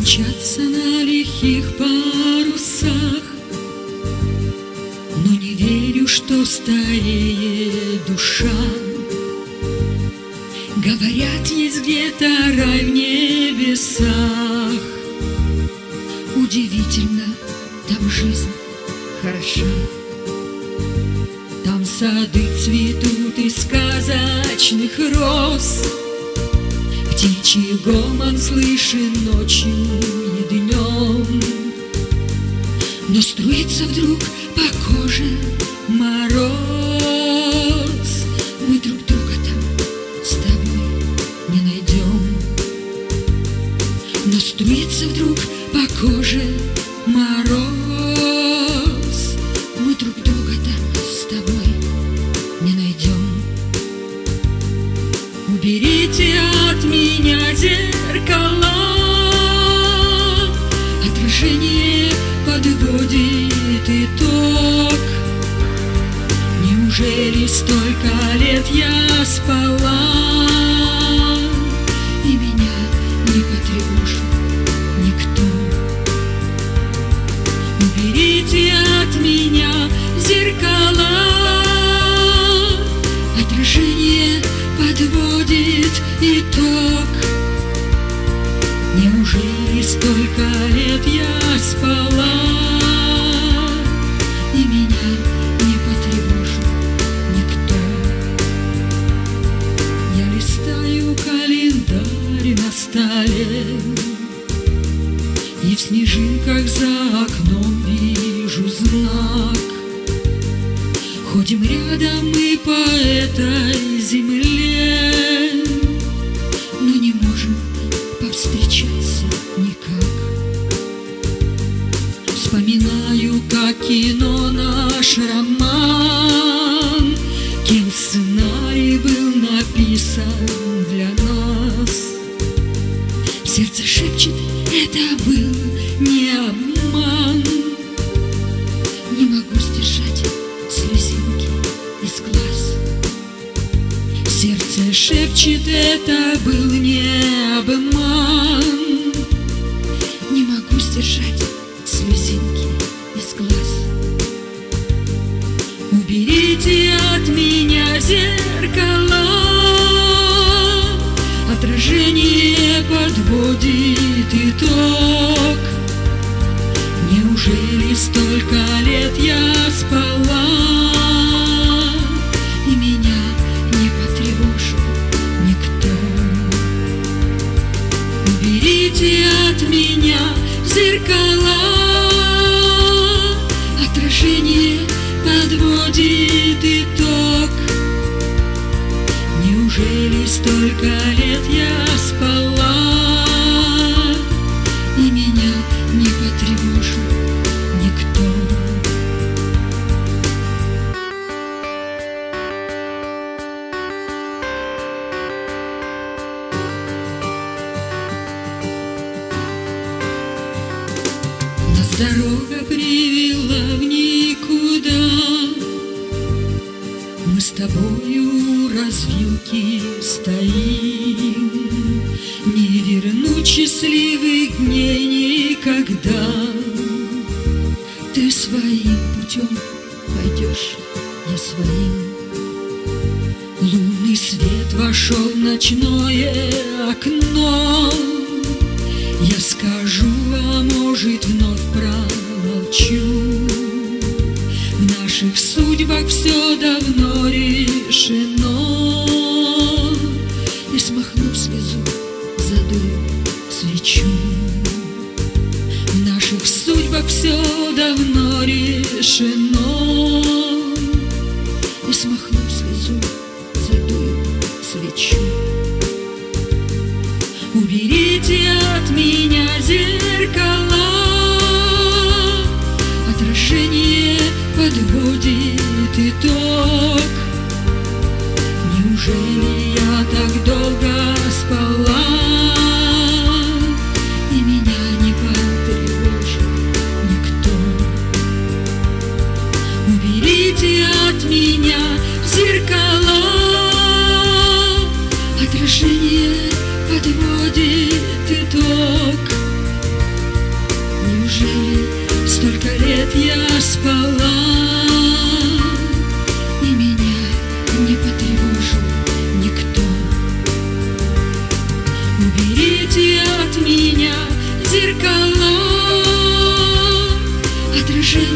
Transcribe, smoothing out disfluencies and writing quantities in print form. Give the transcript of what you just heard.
мчатся на лихих парусах, но не верю, что стареет душа. Говорят, есть где-то рай в небесах. Удивительно, там жизнь хороша. Там сады цветут из сказочных роз, птичий гомон слышен ночью и днем. Но струится вдруг по коже мороз. Мы друг друга там с тобой не найдем. Но струится вдруг по коже мороз. Мы друг друга там с тобой не найдем. Уберите от меня зеркала, отражение подводит итог. Неужели столько лет я спала, и меня не потревожил никто? Уберите от меня зеркала, отражение подводит итог. Неужели столько лет я спала, и меня не потревожил никто? Я листаю календарь на столе, и в снежинках за окном вижу знак. Ходим рядом мы по этой земле, но не можем повстречаться никак. Вспоминаю, как кино наш роман, кем сценарий был написан для нас. Сердце шепчет, это был не обман. Не могу сдержать слезинки из глаз. Сердце шепчет, это был не обман. Не могу сдержать слезинки из глаз. Уберите от меня зеркала, отражение подводит итог. Неужели столько лет я спала, и меня не потревожил никто? Уберите от меня зеркала, отражение подводит итог. Неужели столько лет я спала, и меня не потревожил никто? Нас дорога привела в никуда. Мы с тобою у развилки стоим. Не вернуть счастливых дней никогда. Ты своим путем пойдешь, я своим. Лунный свет вошел в ночное окно. Я скажу, а может вновь промолчу. В наших судьбах все давно решено. И смахнув слезу, задую свечу. В наших судьбах все давно решено. И смахнув слезу, задую свечу. Уберите от меня зеркала, отражение подводит итог. Неужели я так долго спала, и меня не потревожил никто? Уберите от меня зеркала, отражение подводит итог. лет я спала, и меня не потревожил никто. Уберите от меня зеркала, отражение